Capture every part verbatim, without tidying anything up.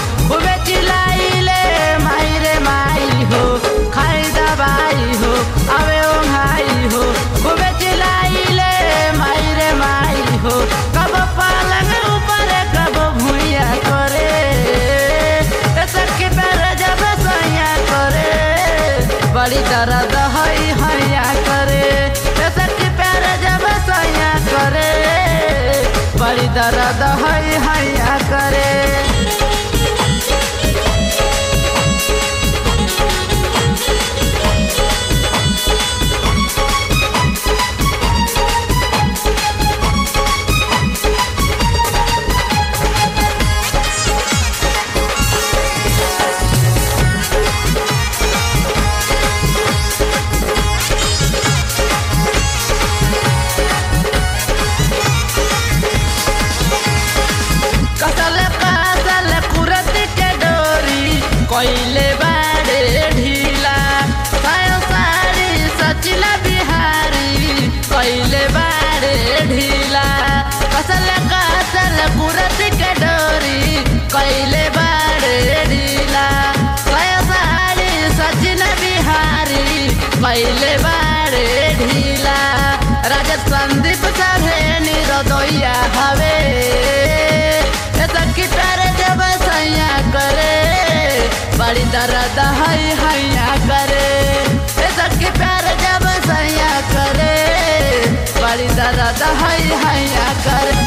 खूबे चिल्लाइले माई रे माई हो खाई दवाई हो आवे ओंघाई हो खूबे चिल्लाइले माई रे माई हो कब पलंग ऊपर कब भुइया करे सखी पैर जब सैया करे बड़ी दर्द हई हैया करे सखी पैर जब सैया करे बड़ी दर्द हई हैया करे। कोइले बाड़े ढीला सायो साड़ी सचिला बिहारी कोइले बाड़े ढीला कसल कसल कुरत के डोरी कोइले बाड़े ढीला सायो साड़ी सचिला बिहारी कोइले बाड़े ढीला राजा संदीप सभे निरोदया हवे सखी पैर जब सैया करे बड़ी दर्द हई हैया करे सखी पैर जब सैया करे बड़ी दर्द हई हैया करे।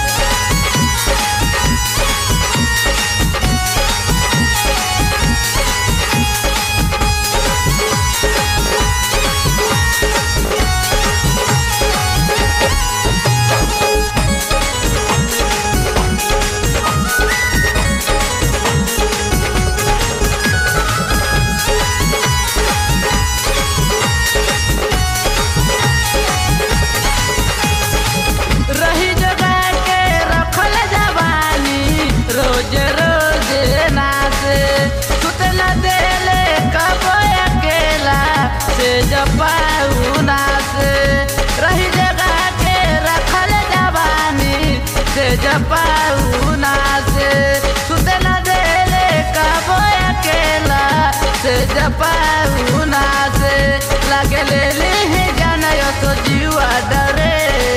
जपाऊना से रही जगह के रखल जवानी से जपाऊना से सुते न देले कबो अकेला से जपाऊना से लगे ले ली जानो तो जीवा डरे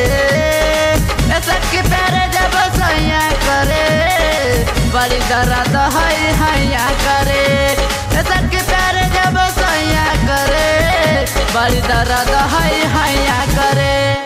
सखी पैर जब सैया करे बड़ी दर्द हई हैया करे सखी पैर जब सैया करे बड़ी दर्द हई हैया करे।